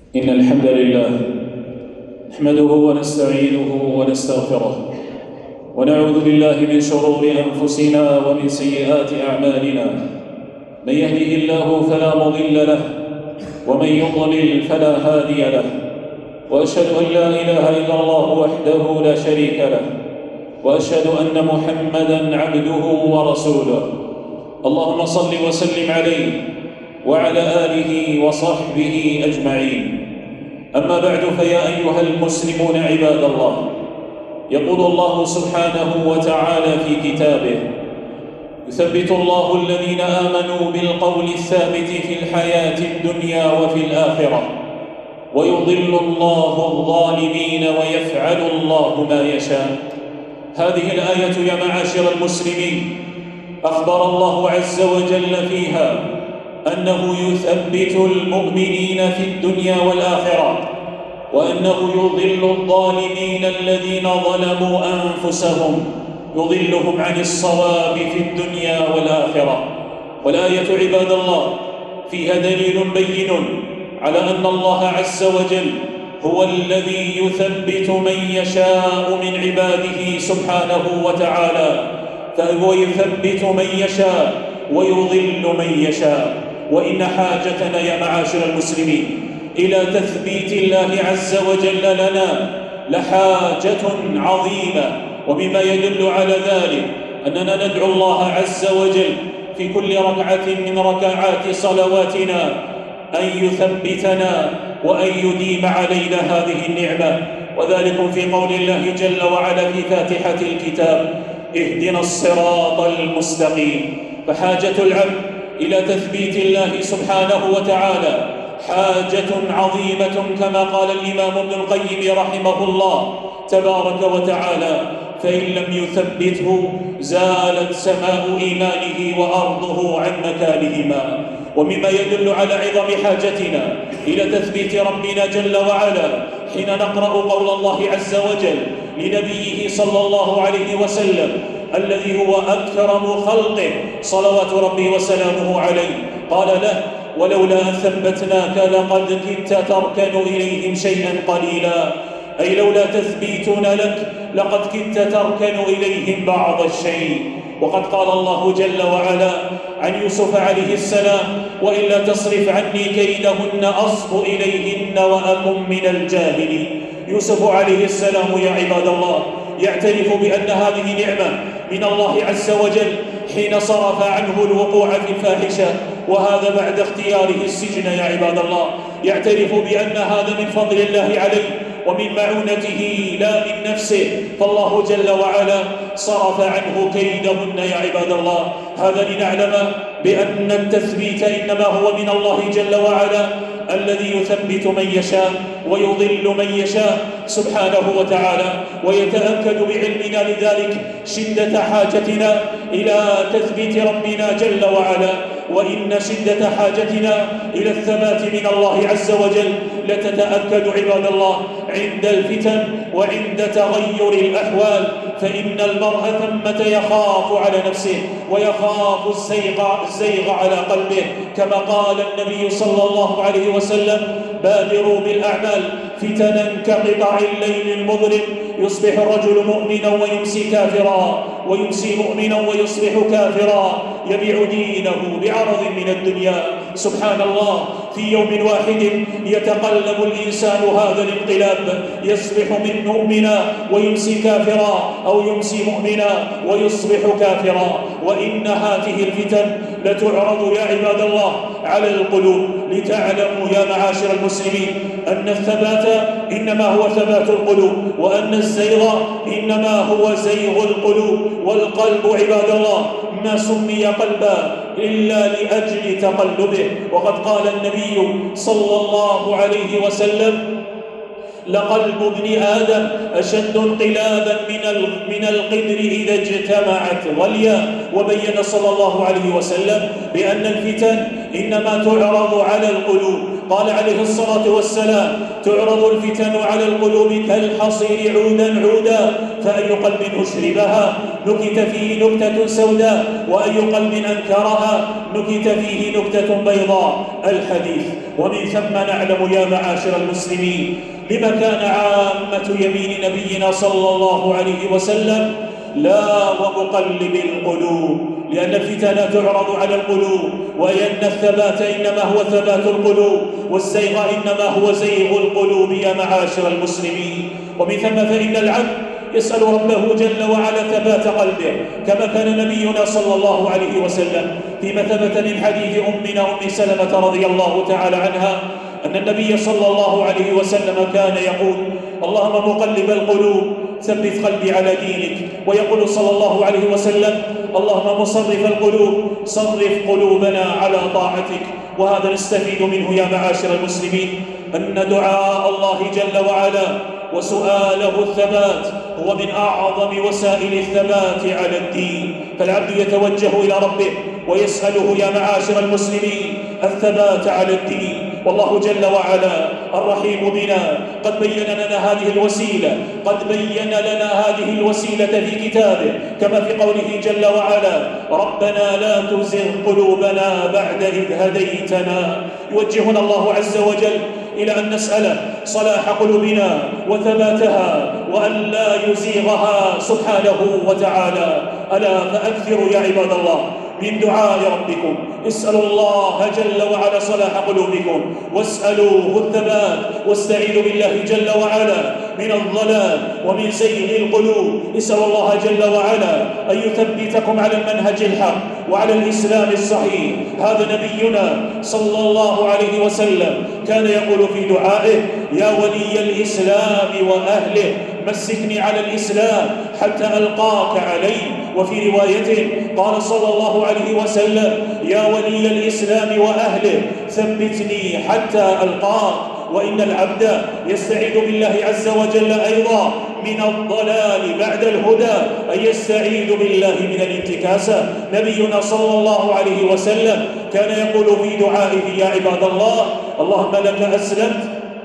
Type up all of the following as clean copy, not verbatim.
إن الحمد لله نحمده ونستعينه ونستغفره ونعوذ بالله من شرور أنفسنا ومن سيئات أعمالنا. من يهده الله فلا مضل له ومن يضلل فلا هادي له، وأشهد أن لا إله إلا الله وحده لا شريك له، وأشهد أن محمدًا عبده ورسوله. اللهم صل وسلم عليه وعلى آله وصحبه أجمعين. أما بعد، فيا أيها المسلمون عباد الله، يقول الله سبحانه وتعالى في كتابه: يثبت الله الذين آمنوا بالقول الثابت في الحياة الدنيا وفي الآخرة، ويضل الله الظالمين ويفعل الله ما يشاء. هذه الآية يا معاشر المسلمين أخبر الله عز وجل فيها أنه يثبت المؤمنين في الدنيا والآخرة، وأنه يضل الظالمين الذين ظلموا أنفسهم، يضلهم عن الصواب في الدنيا والآخرة. والآية عباد الله فيها دليل بين على أن الله عز وجل هو الذي يثبت من يشاء من عباده سبحانه وتعالى، فهو يثبت من يشاء ويضل من يشاء. وإن حاجتنا يا معاشر المسلمين إلى تثبيت الله عز وجل لنا لحاجة عظيمة، وبما يدل على ذلك أننا ندعو الله عز وجل في كل ركعة من ركعات صلواتنا أن يثبتنا وأن يديم علينا هذه النعمة، وذلك في قول الله جل وعلا في فاتحة الكتاب: اهدنا الصراط المستقيم. فحاجة العبد إلى تثبيت الله سبحانه وتعالى حاجة عظيمة، كما قال الإمام ابن القيم رحمه الله تبارك وتعالى: فإن لم يثبته زالت سماء إيمانه وأرضه عن مكانهما. ومما يدل على عظم حاجتنا إلى تثبيت ربنا جل وعلا حين نقرأ قول الله عز وجل لنبيه صلى الله عليه وسلم الذي هو أكرم خلقه صلوات ربي وسلامه عليه، قال له: ولولا أن ثبتناك لقد كدت تركن إليهم شيئا قليلا، أي لولا تثبيتنا لك لقد كدت تركن إليهم بعض الشيء. وقد قال الله جل وعلا عن يوسف عليه السلام: وإلا تصرف عني كيدهن أصب إليهن وأكن من الجاهلين. يوسف عليه السلام يا عباد الله يعترف بأن هذه نعمة من الله عز وجل حين صرف عنه الوقوع في الفاحشة، وهذا بعد اختياره السجن يا عباد الله. يعترف بأن هذا من فضل الله عليه ومن معونته لا من نفسه، فالله جل وعلا صرف عنه كيدهن يا عباد الله. هذا لنعلم بأن التثبيت إنما هو من الله جل وعلا الذي يثبت من يشاء ويضل من يشاء سبحانه وتعالى. ويتأكد بعلمنا لذلك شدة حاجتنا إلى تثبيت ربنا جل وعلا، وإن شدة حاجتنا إلى الثبات من الله عز وجل لتتأكد عباد الله عند الفتن وعند تغير الأحوال، فإن المرء ثمة يخاف على نفسه ويخاف الزيغ على قلبه، كما قال النبي صلى الله عليه وسلم: بادروا بالأعمال فتنا كقطع الليل المظلم، يصبح الرجل مؤمنا ويمسي كافرا، ويمسي مؤمنا ويصبح كافرا، يبيع دينه بعرض من الدنيا. سبحان الله، في يوم واحد يتقلب الإنسان هذا الانقلاب، يصبح من مؤمنا ويمسي كافرا، أو يمسي مؤمنا ويصبح كافرا. وإن هذه الفتن لتعرض يا عباد الله على القلوب، لتعلموا يا معاشر المسلمين أن الثبات إنما هو ثبات القلوب، وأن الزيغ إنما هو زيغ القلوب. والقلب عباد الله ما سمي قلبا إلا لأجل تقلبه. وقد قال النبي صلى الله عليه وسلم: لقلب ابن آدم أشد انقلابا من القدر إذا اجتمعت غليا. وبين صلى الله عليه وسلم بأن الفتن إنما تعرض على القلوب، قال عليه الصلاة والسلام: تعرض الفتن على القلوب كالحصير عودا عودا، فأي قلب أشربها نكت فيه نكتة سوداء، وأي قلب أنكرها نكت فيه نكتة بيضاء. الحديث. ومن ثم نعلم يا معاشر المسلمين لما كان عامة يمين نبينا صلى الله عليه وسلم: لا ومقلب القلوب، لأن الفتن تعرض على القلوب، وأن الثبات إنما هو ثبات القلوب، والزيغ إنما هو زيغ القلوب يا معاشر المسلمين. ومن ثم فإن العبد يسأل ربه جل وعلا ثبات قلبه، كما كان نبينا صلى الله عليه وسلم فيما ثبت من حديث أمنا أم سلمة رضي الله تعالى عنها أن النبي صلى الله عليه وسلم كان يقول: اللهم مقلب القلوب ثبت قلبي على دينك. ويقول صلى الله عليه وسلم: اللهم مصرف القلوب صرف قلوبنا على طاعتك. وهذا نستفيد منه يا معاشر المسلمين أن دعاء الله جل وعلا وسؤاله الثبات هو من أعظم وسائل الثبات على الدين، فالعبد يتوجه إلى ربه ويسأله يا معاشر المسلمين الثبات على الدين. والله جل وعلا الرحيم بنا قد بين لنا هذه الوسيلة، قد بين لنا هذه الوسيلة في كتابه، كما في قوله جل وعلا: ربنا لا تزغ قلوبنا بعد إذ هديتنا. يوجهنا الله عز وجل إلى أن نسأله صلاح قلوبنا وثباتها، وأن لا يزيغها سبحانه وتعالى. ألا فأكثروا يا عباد الله من دعاء ربكم، اسألوا الله جل وعلا صلاح قلوبكم، واسألوه الثبات، واستعيذوا بالله جل وعلا من الضلال ومن زيغ القلوب. اسألوا الله جل وعلا أن يثبتكم على المنهج الحق وعلى الإسلام الصحيح. هذا نبينا صلى الله عليه وسلم كان يقول في دعائه: يا ولي الإسلام وأهله مسكني على الإسلام حتى ألقاك عليه. وفي رواية قال صلى الله عليه وسلم: يا ولي الإسلام وأهله ثبتني حتى ألقاك. وإن العبد يستعيذ بالله عز وجل أيضا من الضلال بعد الهدى، أي يستعيذ بالله من الانتكاسة. نبينا صلى الله عليه وسلم كان يقول في دعائه: يا عباد الله، اللهم لك أسلمت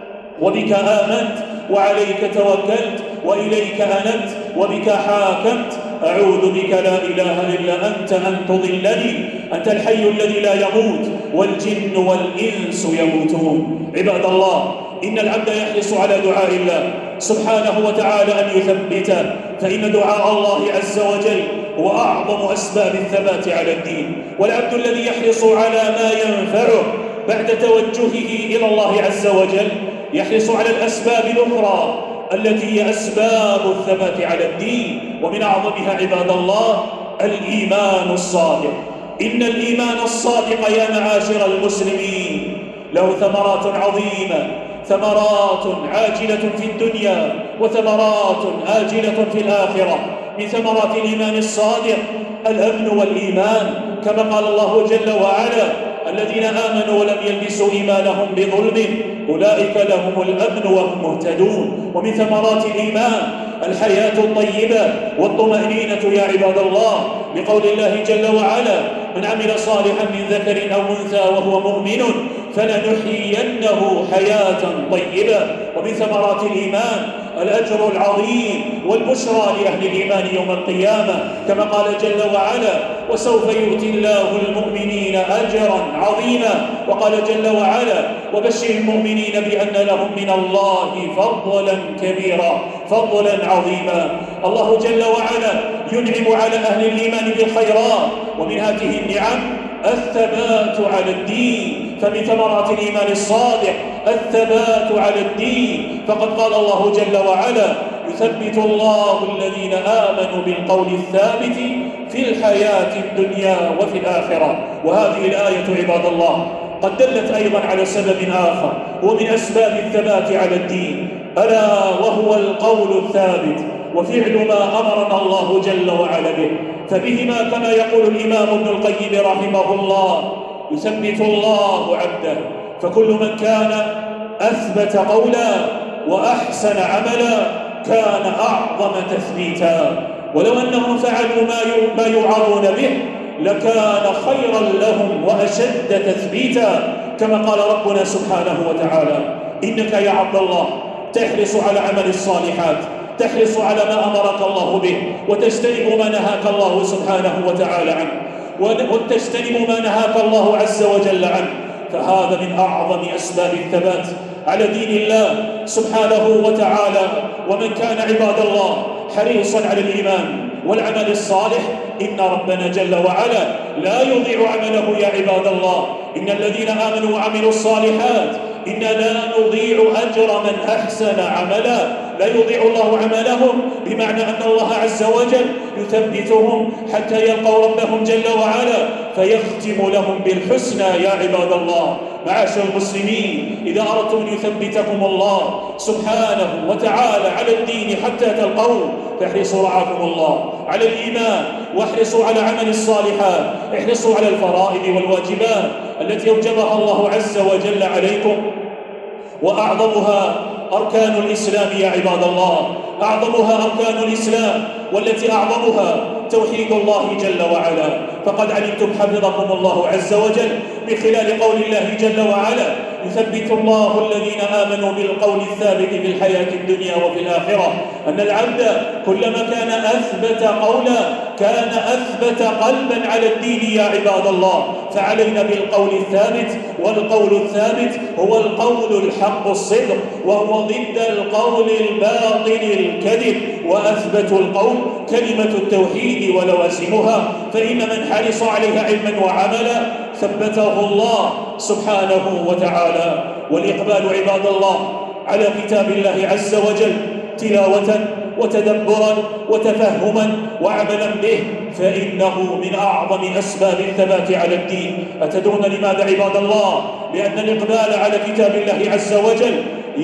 وبك آمنت وعليك توكلت وإليك أنبت وبك حاكمت، أعوذ بك لا إله إلا أنت أن تضلني، أنت الحي الذي لا يموت والجن والإنس يموتون. عباد الله، إن العبد يحرص على دعاء الله سبحانه وتعالى أن يثبته، فإن دعاء الله عز وجل هو أعظم أسباب الثبات على الدين. والعبد الذي يحرص على ما ينفعه بعد توجهه إلى الله عز وجل يحرص على الأسباب الأخرى التي هي أسباب الثبات على الدين، ومن أعظمها عباد الله الإيمان الصادق. إن الإيمان الصادق يا معاشر المسلمين له ثمرات عظيمة، ثمرات عاجلة في الدنيا وثمرات آجلة في الآخرة. من ثمرات الإيمان الصادق الأمن والإيمان، كما قال الله جل وعلا: الذين آمنوا ولم يلبسوا إيمانهم بظلم أولئك لهم الأمن وهم مهتدون. ومن ثمرات الإيمان الحياة الطيبة والطمأنينة يا عباد الله، لقول الله جل وعلا: من عمل صالحا من ذكر أو أنثى وهو مؤمن فلنحيينه حياة طيبة. ومن ثمرات الإيمان الأجر العظيم والبشرى لأهل الإيمان يوم القيامة، كما قال جل وعلا: وسوف يؤتي الله المؤمنين أجرا عظيما. وقال جل وعلا: وبشر المؤمنين بأن لهم من الله فضلا كبيرا، فضلا عظيما. الله جل وعلا ينعم على أهل الإيمان بالخيرات، ومن هذه النعم الثبات على الدين. فمن ثمرات الإيمان الصادق الثبات على الدين، فقد قال الله جل وعلا: يثبت الله الذين آمنوا بالقول الثابت في الحياة الدنيا وفي الآخرة. وهذه الآية عباد الله قد دلت أيضا على سبب آخر ومن أسباب الثبات على الدين، ألا وهو القول الثابت وفعل ما أمرنا الله جل وعلا به. فبهما كما يقول الإمام ابن القيم رحمه الله: يثبت الله عبده، فكل من كان أثبت قولا وأحسن عملا كان أعظم تثبيتا. ولو أنهم فعلوا ما يوعظون به لكان خيرا لهم وأشد تثبيتا، كما قال ربنا سبحانه وتعالى: إنك يا عبد الله تحرص على عمل الصالحات، تحرص على ما أمرك الله به، وتجتنب ما نهاك الله سبحانه وتعالى عنه، وتجتنب ما نهاك الله عز وجل عنه. فهذا من أعظم أسباب الثبات على دين الله سبحانه وتعالى. ومن كان عباد الله حريصا على الإيمان والعمل الصالح، إن ربنا جل وعلا لا يضيع عمله يا عباد الله. إن الذين آمنوا وعملوا الصالحات إن لا نضيع أجر من أحسن عملا. لا يضيع الله عملهم، بمعنى أن الله عز وجل يثبتهم حتى يلقوا ربهم جل وعلا، فيختم لهم بالحسنى يا عباد الله. معاشر المسلمين، إذا أردتم أن يثبتكم الله سبحانه وتعالى على الدين حتى تلقوه، فاحرصوا رعاكم الله على الإيمان، واحرصوا على عمل الصالحات، احرصوا على الفرائض والواجبات التي أوجبها الله عز وجل عليكم. وأعظمها أركان الإسلام يا عباد الله، أعظمها أركان الإسلام، والتي أعظمها توحيد الله جل وعلا. فقد علمتم حفظكم الله عز وجل من خلال قول الله جل وعلا: يثبت الله الذين آمنوا بالقول الثابت في الحياة الدنيا وفي الآخرة. أن العبد كلما كان أثبت قولا كان أثبت قلبا على الدين يا عباد الله. فعلينا بالقول الثابت، والقول الثابت هو القول الحق الصدق، وهو ضد القول الباطل الكذب. وأثبت القول كلمة التوحيد ولوازمها، فإن من حرص عليها علما وعملا ثبته الله سبحانه وتعالى. والإقبال عباد الله على كتاب الله عز وجل تلاوة وتدبرا وتفهما وعملا به، فإنه من أعظم أسباب الثبات على الدين. أتدرون لماذا عباد الله؟ لأن الإقبال على كتاب الله عز وجل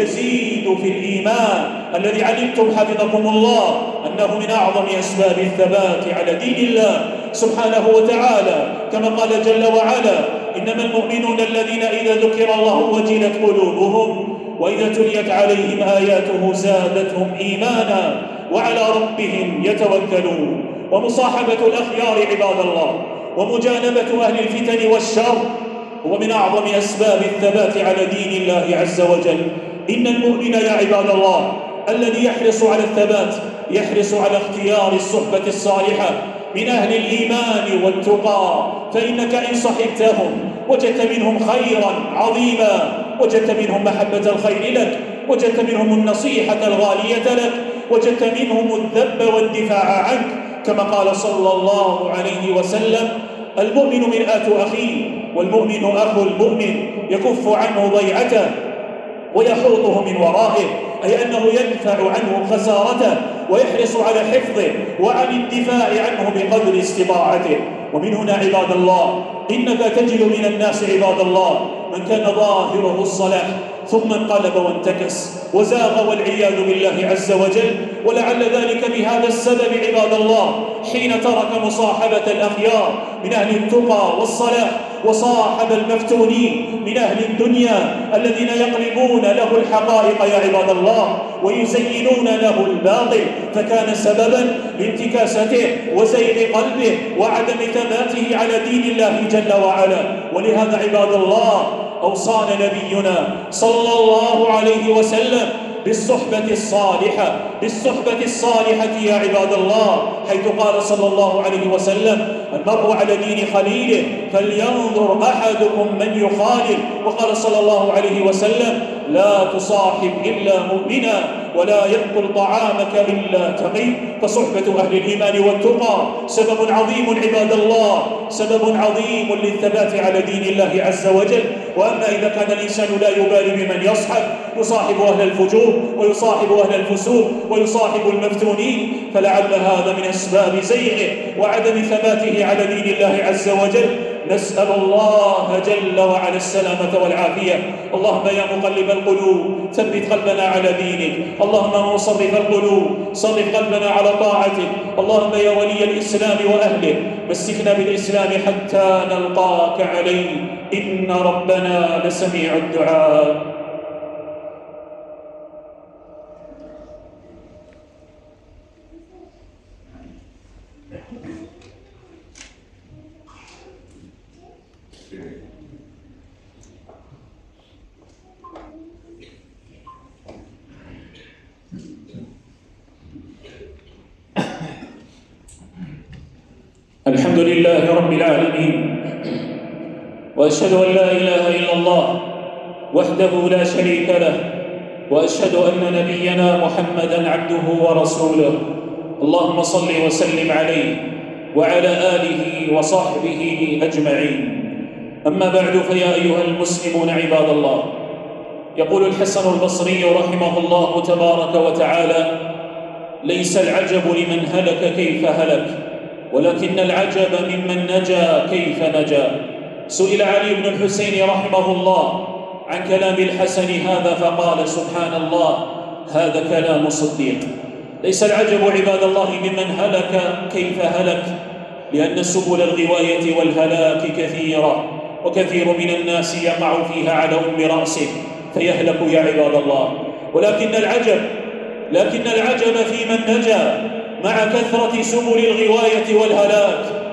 يزيد في الإيمان الذي علمتم حفظكم الله أنه من أعظم أسباب الثبات على دين الله سبحانه وتعالى. كما قال جل وعلا: إنما المؤمنون الذين إذا ذكر الله وجلت قلوبهم وإذا تليت عليهم آياته زادتهم إيمانا وعلى ربهم يتوكلون. ومصاحبة الأخيار عباد الله ومجانبة أهل الفتن والشر هو من أعظم أسباب الثبات على دين الله عز وجل. إن المؤمن يا عباد الله الذي يحرص على الثبات يحرص على اختيار الصحبة الصالحة من أهل الإيمان والتقى، فإنك إن صحبتهم وجدت منهم خيرا عظيما، وجدت منهم محبة الخير لك، وجدت منهم النصيحة الغالية لك، وجدت منهم الذب والدفاع عنك. كما قال صلى الله عليه وسلم: المؤمن مرآة أخيه، والمؤمن أخو المؤمن، يكف عنه ضيعته ويحوطه من ورائه، أي أنه يدفع عنه خسارته ويحرص على حفظه وعن الدفاع عنه بقدر استطاعته. ومن هنا عباد الله إنك تجد من الناس عباد الله من كان ظاهره الصلاح ثم انقلب وانتكس وزاغ والعياذ بالله عز وجل. ولعل ذلك بهذا السبب عباد الله حين ترك مصاحبة الأخيار من أهل التقى والصلاح وصاحب المفتونين من أهل الدنيا الذين يقلبون له الحقائق يا عباد الله ويزينون له الباطل، فكان سببا لانتكاسته وزيغ قلبه وعدم ثباته على دين الله جل وعلا. ولهذا عباد الله أوصانا نبينا صلى الله عليه وسلم بالصحبة الصالحة، بالصحبة الصالحة يا عباد الله، حيث قال صلى الله عليه وسلم: المرء على دين خليله فلينظر أحدكم من يخالل. وقال صلى الله عليه وسلم: لا تصاحب إلا مؤمنا ولا يأكل طعامك إلا تقي. فصحبة أهل الإيمان والتقى سبب عظيم عباد الله، سبب عظيم للثبات على دين الله عز وجل. وأما إذا كان الإنسان لا يبالي بمن يصاحب أهل الفجور ويصاحب أهل الفسوق ويصاحب المفتونين، فلعل هذا من أسباب زيغه وعدم ثباته على دين الله عز وجل. نسأل الله جل وعلا السلامة والعافية. اللهم يا مقلب القلوب ثبت قلبنا على دينك، اللهم مصرف القلوب صرف قلبنا على طاعتك. اللهم يا ولي الإسلام وأهله مسكنا بالإسلام حتى نلقاك عليه، إن ربنا لسميع الدعاء. الحمد لله رب العالمين، وأشهد أن لا إله إلا الله وحده لا شريك له، وأشهد أن نبينا محمدًا عبده ورسوله. اللهم صل وسلم عليه وعلى آله وصحبه أجمعين. أما بعد، فيا أيها المسلمون عباد الله، يقول الحسن البصري رحمه الله تبارك وتعالى: ليس العجب لمن هلك كيف هلك، ولكن العجب ممن نجا كيف نجا. سئل علي بن الحسين رحمه الله عن كلام الحسن هذا فقال: سبحان الله، هذا كلام صديق. ليس العجب عباد الله ممن هلك كيف هلك، لأن سبل الغواية والهلاك كثيرة، وكثير من الناس يقع فيها على أم رأسه فيهلك يا عباد الله. لكن العجب في من نجا مع كثرة سبل الغواية والهلاك.